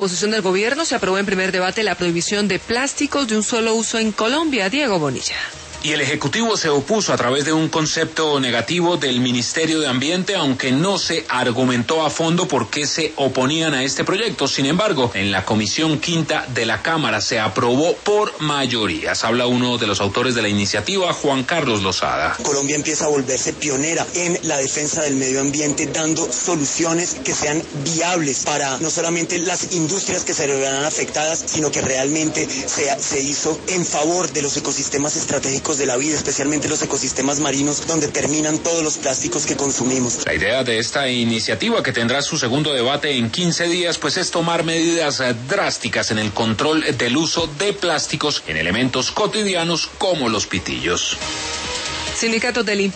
Posición del gobierno, se aprobó en primer debate la prohibición de plásticos de un solo uso en Colombia. Diego Bonilla. Y el Ejecutivo se opuso a través de un concepto negativo del Ministerio de Ambiente, aunque no se argumentó a fondo por qué se oponían a este proyecto. Sin embargo, en la Comisión Quinta de la Cámara se aprobó por mayorías. Habla uno de los autores de la iniciativa, Juan Carlos Lozada. Colombia empieza a volverse pionera en la defensa del medio ambiente, dando soluciones que sean viables para no solamente las industrias que se verán afectadas, sino que realmente se hizo en favor de los ecosistemas estratégicos de la vida, especialmente los ecosistemas marinos, donde terminan todos los plásticos que consumimos. La idea de esta iniciativa, que tendrá su segundo debate en 15 días, pues es tomar medidas drásticas en el control del uso de plásticos en elementos cotidianos como los pitillos. Sindicatos del